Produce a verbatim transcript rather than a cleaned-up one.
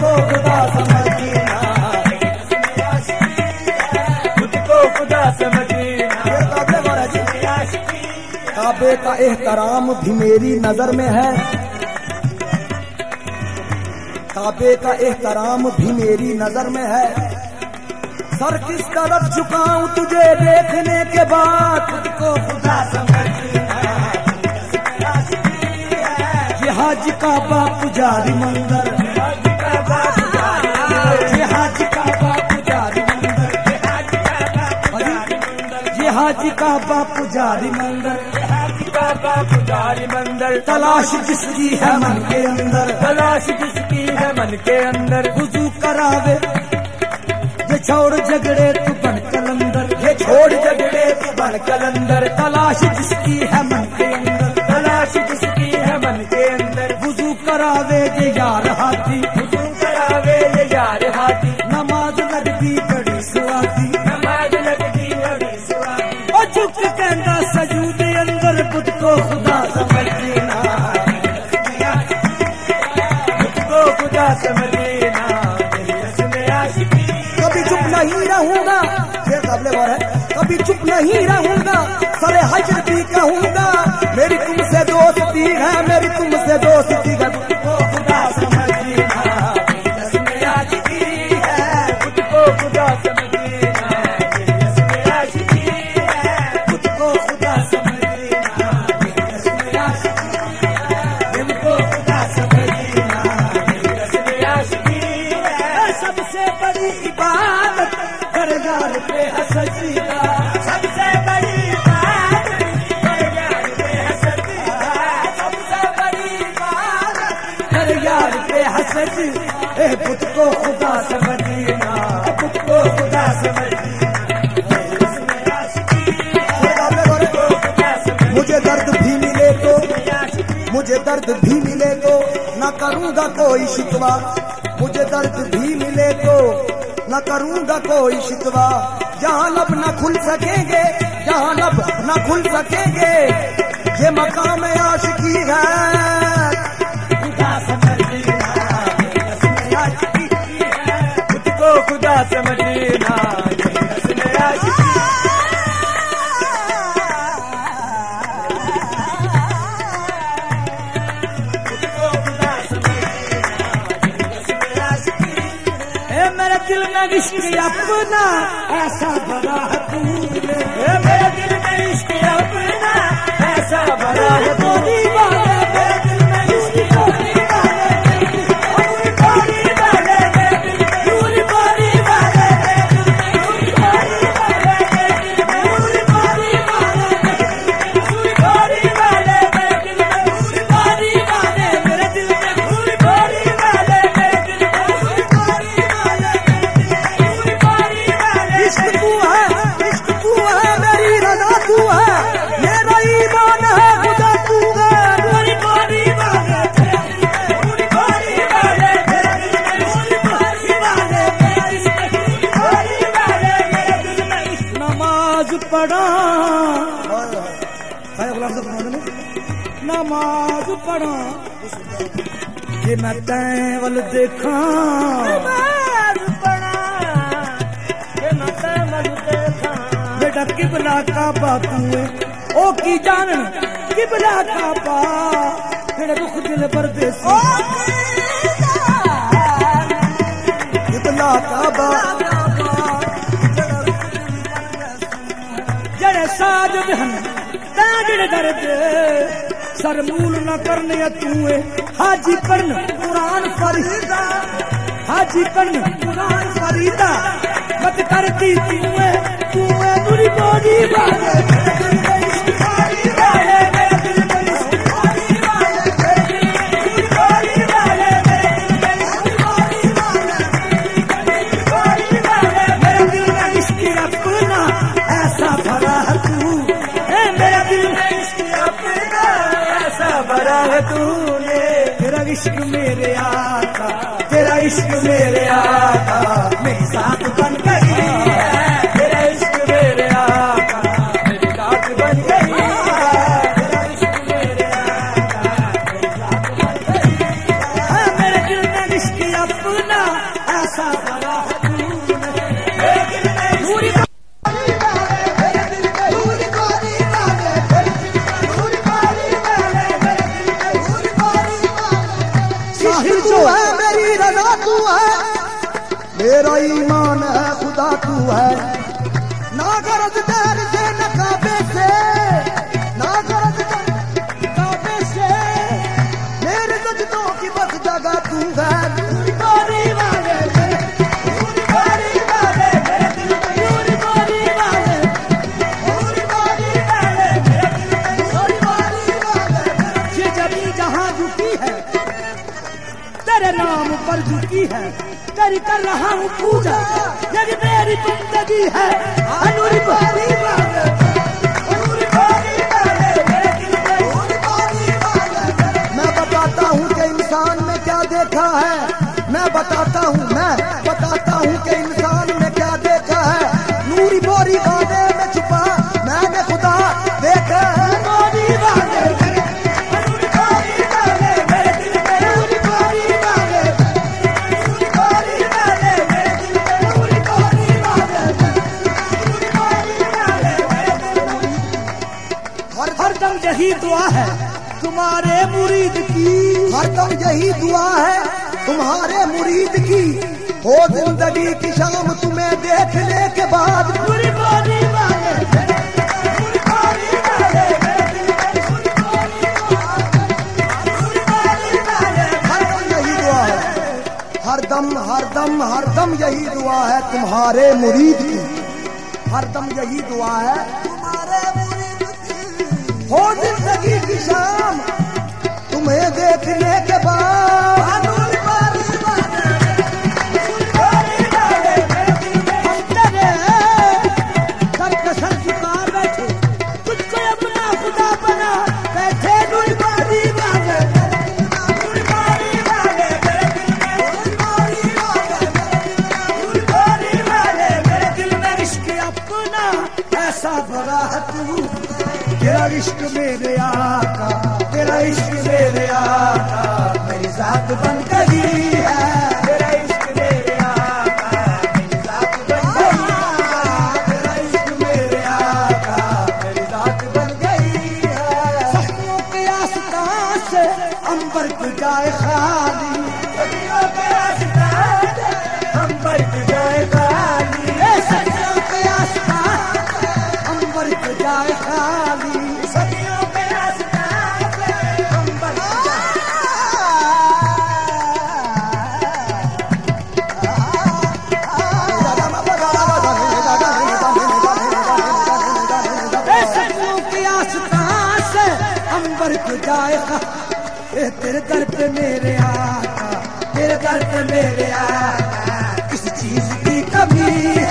को खुदा समझना, खुद को खुदा समझना। काबे का एहतराम भी मेरी नजर में है, काबे का एहतराम भी मेरी नजर में है। सर किस तरफ झुकाऊं तुझे देखने के बाद, खुद को खुदा समझना। ये हाजी का बाप जारी मंदिर, ये हाजी का बाप जारी मंदिर, ये हाजी का बाप जारी मंदिर। तलाश जिसकी है मन के अंदर, तलाश जिसकी है मन के अंदर। वुजू करावे ये छोड़ झगड़े तू बन कलंदर, ये छोड़ झगड़े तू बन कलंदर। तलाश जिसकी है मन के अंदर, तलाश जिसकी है मन के अंदर। वुजू करावे ये यार हाथी, वुजू करावे ये यार हाथी। नमाज लगती बड़ी सुहाती, नमाज लगती बड़ी सुहाती। और झुक कहना सजूद अंदर, खुद को खुदा समझना, खुद को खुदा समझना। कभी चुप नहीं रहूंगा, ये काबिल गौर है, कभी चुप नहीं रहूंगा, सरे हजर भी कहूंगा। मेरी तुमसे दोस्ती है, मेरी तुमसे दोस्ती है। खुद को खुदा समझना, इसमें आशिकी है, खुद को खुदा समझना, इसमें आशिकी है। खुद को खुदा समझना, इसमें आशिकी है, इनको खुदा समझना, इसमें आशिकी है। सबसे बड़ी इबादत दरगाह पे हसदीदा, सबसे बड़ी इबादत दरगाह पे हसदीदा, सबसे बड़ी इबादत दरगाह पे हसदीदा। ए खुद को खुदा समझना, खुद को खुदा समझना। मुझे दर्द भी मिले तो, मुझे दर्द भी मिले तो न करूँगा कोई शिकवा, मुझे दर्द भी मिले तो न करूँगा कोई शिकवा। जहाँ लब न खुल सकेंगे, जहाँ लब न खुल सकेंगे, ये मकाम आशिकी है। खुदा समझना, इसमें आशिकी है, खुद को खुदा समझना, इसमें आशिकी। दिल में इश्क अपना ऐसा भरा है तूने, मेरे दिल में इश्क अपना ऐसा भरा है तू। दीवाना मेरे दिल में इश्क अपना, पूरी बारी वाले मेरे दिल में, पूरी बारी वाले मेरे दिल में, पूरी बारी वाले मेरे दिल में, पूरी बारी वाले मेरे दिल में, पूरी बारी वाले मेरे दिल में, पूरी बारी वाले मेरे दिल में, पूरी बारी वाले मेरे दिल में, पूरी बारी वाले। इश्क तू है, इश्क तू है, मेरी रज़ा तू है, मेरा ईमान है, खुदा तू है। पूरी बारी वाले तेरे दिल में, पूरी बारी वाले तेरे दिल में, पूरी बारी वाले तेरे दिल में, पूरी बारी वाले मेरे दिल में। नमाज पढ़ा, नमाज पढ़ा कि मैं तैं वल देखा, बेटा किबला का बातू है ओ की जानन, किबला का बा मेरे रुख दिल परदेसी। किबला का बा जड़े साजद हन ताजड़ दर्द सरमूल न करने तू है। हाजी करन कुरान फरीदा, हाजी करन कुरान फरीदा, मत करती तू है, तू है बुरी बोली वाले मेरे दिल में, इश्क बारी वाले मेरे दिल में, इश्क बारी वाले मेरे दिल में, बुरी बोली वाले मेरे दिल में, इश्क बारी वाले मेरे दिल में, इश्क अपना ऐसा भरा है तू, मेरे दिल में इश्क अपना ऐसा भरा है तूने। तेरा इश्क मेरे आका, तेरा इश्क मेरे आका मेरी साथ बन गई है, तेरा इश्क मेरे आका मेरी साथ बन गई है, तेरा इश्क मेरे आका मेरी साथ बन गई है। मेरे दिल में इश्क अपना अपना ऐसा बड़ा नूरी तू है मेरी रजा तू है मेरा ईमान है खुदा तू है ना गरज डर से न काबे से ना गरज काबे से मेरे सजदों की बस जगह तू है नूरी बारी वाले नूरी बारी वाले मेरे दिल में नूरी बारी वाले नूरी बारी वाले मेरे दिल में नूरी बारी वाले ये जमी जहां झुकी है तेरे नाम पर झुकी है तेरी कर रहा हूँ पूजा यदि मेरी जिंदगी है नूरी बारी वाले नूरी बारी वाले मेरे दिल में नूरी बारी वाले मैं बताता हूँ कि इंसान में क्या देखा है मैं बताता हूँ मैं बताता हूँ कि इंसान में क्या देखा है नूरी बोरी वाले में छुपा मैंने खुदा देखा है नूरी वाले नूरी बारी वाले मेरे दिल में नूरी बारी वाले नूरी बारी वाले मेरे दिल में नूरी बारी वाले नूरी बारी वाले मेरे दिल में हर हरदम यही दुआ है तुम्हारे मुरीद की हरदम यही दुआ है तुम्हारे मुरीद की हो जिंदगी की शाम तुम्हें देखने के बाद नूरी बारी वाले नूरी बारी वाले मेरे दिल में नूरी बारी वाले नूरी बारी वाले हरदम यही दुआ है हरदम हरदम हरदम यही दुआ है तुम्हारे मुरीद की हरदम यही दुआ है तुम्हारे मुरीद की हो जिंदगी की शाम तुम्हें देखने के बाद नूरी बारी वाले नूरी बारी वाले मेरे दिल में हम तेरे सर पे सर झुका बैठे तुझको अपना खुदा बना बैठे नूरी बारी वाले नूरी बारी वाले मेरे दिल में नूरी बारी वाले नूरी बारी वाले मेरे दिल में इश्क अपना ऐसा भरा है तू तेरा इश्क मेरे आका तेरा इश्क मेरे आका मेरी जात बन गई है तेरा इश्क मेरे आका मेरी जात बन गई है तेरा इश्क मेरे आका मेरी जात बन गई है सखियों के आस्तान से अंबर को जाए खाली सखियों के आस्तान से अंबर को जाए खाली सखियों के आस्तान से अंबर को जाए खाली सखियों के आस्तान से अंबर को सखियों के आस्तान से अंबर को जाए खाली तेरे दर पे मेरे आका तेरे दर पे मेरे आका किस चीज की कमी